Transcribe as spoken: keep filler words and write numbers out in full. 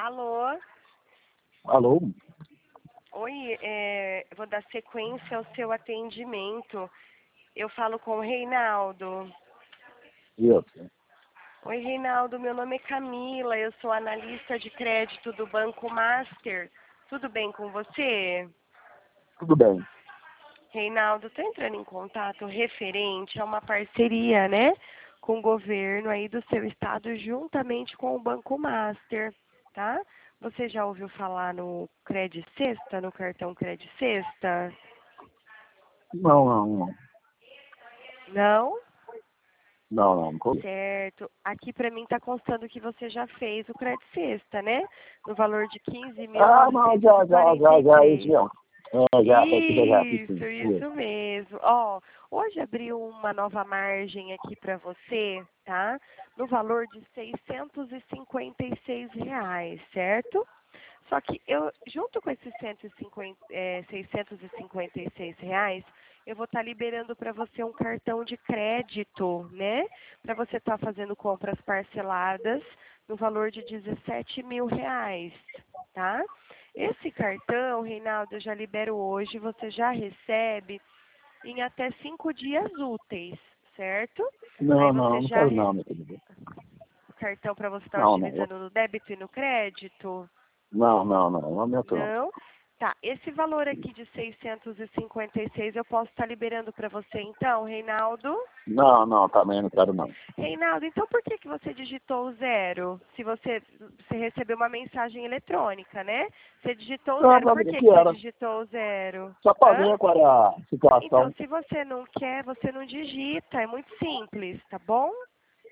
Alô? Alô? Oi, é, eu vou dar sequência ao seu atendimento. Eu falo com o Reinaldo. Isso. Oi, Reinaldo, meu nome é Camila, eu sou analista de crédito do Banco Master. Tudo bem com você? Tudo bem. Reinaldo, estou entrando em contato referente a uma parceria, né, com o governo aí do seu estado, juntamente com o Banco Master, tá? Você já ouviu falar no Cred Sexta, no cartão Cred Sexta? Não, não, não. Não? Não, não. não. Certo. Aqui para mim está constando que você já fez o Cred Sexta, né? No valor de quinze mil Ah, não, novecentos já, e já, quarenta já, e já, isso três. mesmo. É, já, já, já, fiz Isso, sim. isso Isso. mesmo. Ó, hoje abriu uma nova margem aqui para você, tá? No valor de seiscentos e cinquenta e seis reais, certo? Só que eu, junto com esses cento e cinquenta, é, seiscentos e cinquenta e seis reais, eu vou estar liberando para você um cartão de crédito, né? Para você estar fazendo compras parceladas no valor de dezessete mil reais, tá? Esse cartão, Reinaldo, eu já libero hoje, você já recebe em até cinco dias úteis, certo? Aí Não, você não, não já quero recebe não, meu querido. o cartão para você estar Não, não. eu- utilizando no débito e no crédito. Não, não, não. Não aumento não. Não? Tá, esse valor aqui de seiscentos e cinquenta e seis eu posso estar liberando para você então, Reinaldo? Não, não, também não quero não. Reinaldo, então por que, que você digitou o zero? Se você, você recebeu uma mensagem eletrônica, né? Você digitou o Não, zero. pra Por ver o que, que que você era. digitou o zero? Só pra Hã? ver qual era a Então, situação. se você não quer, você não digita. É muito simples, tá bom?